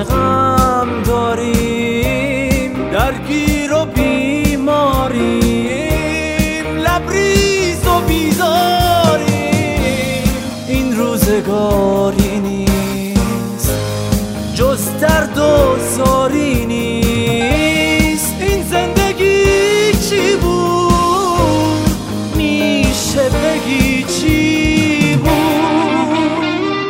غم داریم، درگیر و بیماریم، لبریز و بیزاریم. این روزگاری نیست جز درد و زاری نیست. این زندگی چی بود؟ میشه بگی چی بود؟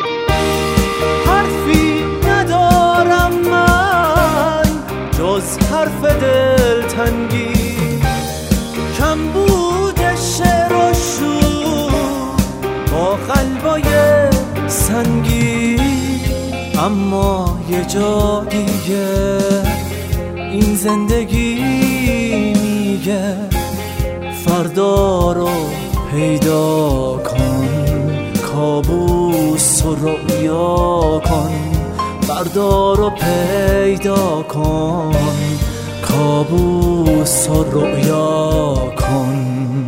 حرفی ندارم من جز حرف دلتنگی، کم بود شعر و شور با قلبای سنگی. اما یه جا دیگه این زندگی میگه فردا رو پیدا کن، کابوس رو رؤیا کن. فردا رو پیدا کن، کابوس رو رؤیا کن.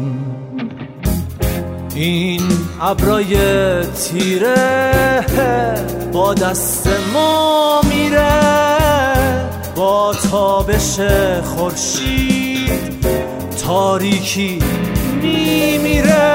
این ابرای تیره با دست ما میره، با تابش خورشید تاریکی میمیره.